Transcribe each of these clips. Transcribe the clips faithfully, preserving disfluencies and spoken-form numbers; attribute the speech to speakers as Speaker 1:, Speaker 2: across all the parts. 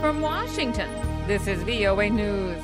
Speaker 1: From Washington, this is V O A News.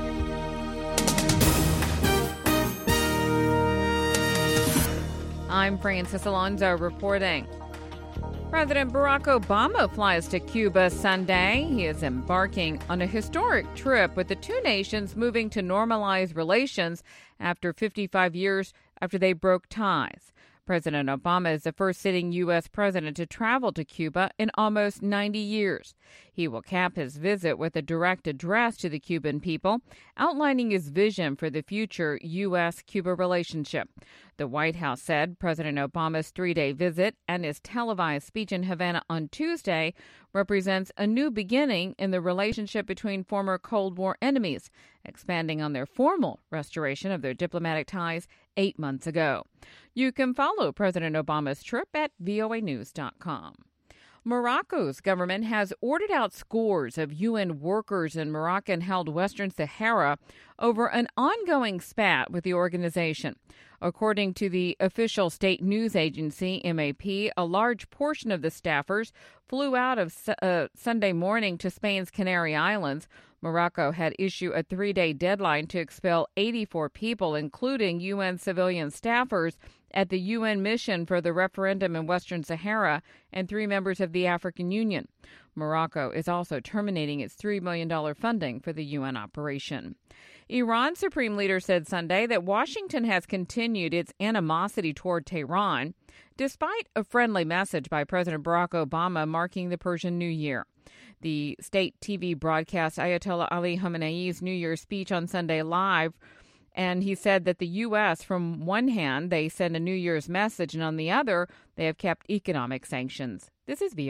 Speaker 1: I'm Francis Alonso reporting. President Barack Obama flies to Cuba Sunday. He is embarking on a historic trip with the two nations moving to normalize relations after fifty-five years after they broke ties. President Obama is the first sitting U S president to travel to Cuba in almost ninety years. He will cap his visit with a direct address to the Cuban people, outlining his vision for the future U S Cuba relationship. The White House said President Obama's three-day visit and his televised speech in Havana on Tuesday represents a new beginning in the relationship between former Cold War enemies, expanding on their formal restoration of their diplomatic ties eight months ago. You can follow President Obama's trip at V O A news dot com. Morocco's government has ordered out scores of U N workers in Moroccan-held Western Sahara over an ongoing spat with the organization. According to the official state news agency, M A P, a large portion of the staffers flew out of uh, Sunday morning to Spain's Canary Islands. Morocco had issued a three-day deadline to expel eighty-four people, including U N civilian staffers at the U N mission for the referendum in Western Sahara and three members of the African Union. Morocco is also terminating its three million dollars funding for the U N operation. Iran's supreme leader said Sunday that Washington has continued its animosity toward Tehran, despite a friendly message by President Barack Obama marking the Persian New Year. The state T V broadcast Ayatollah Ali Khamenei's New Year's speech on Sunday live, and he said that the U S, from one hand, they send a New Year's message, and on the other, they have kept economic sanctions. This is V O A.